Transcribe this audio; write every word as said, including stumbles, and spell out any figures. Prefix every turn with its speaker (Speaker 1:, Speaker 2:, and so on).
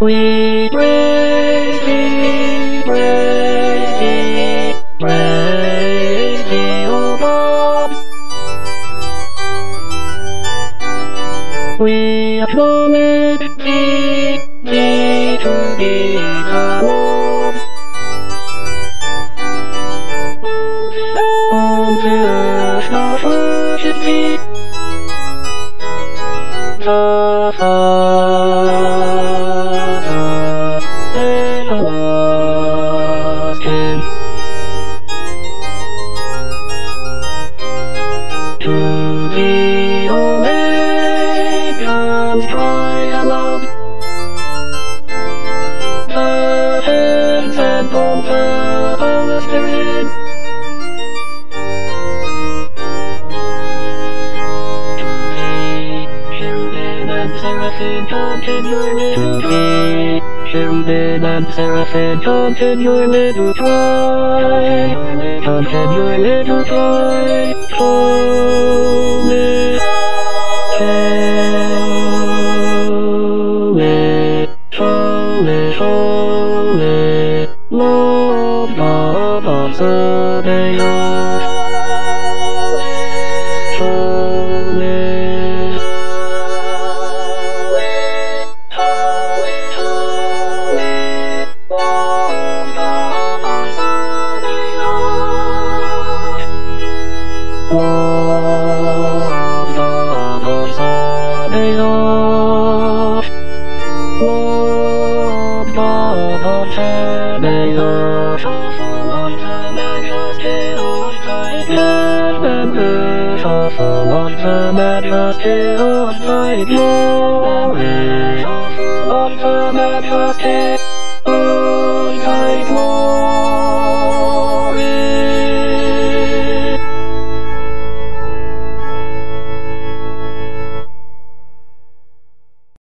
Speaker 1: We praise thee, praise thee, praise thee, O God. We acknowledge thee, thee to be the Lord. All the earth doth worship thee, the Father everlasting. To thee, O nations, cry aloud, the heavens and all the powers therein. To thee, cherubim and seraphim chant in your middle. To thee, cherubim and seraphim chant in your middle cry. Chant in your middle cry. Holy, holy, holy, holy, Lord God of Sabaoth. Holy, holy, holy, Lord God of Sabaoth. Lord God of Sabaoth. Lord God of Sabaoth. Full of the majesty of thy heaven, earth are full of the majesty of thy glory. Full of the majesty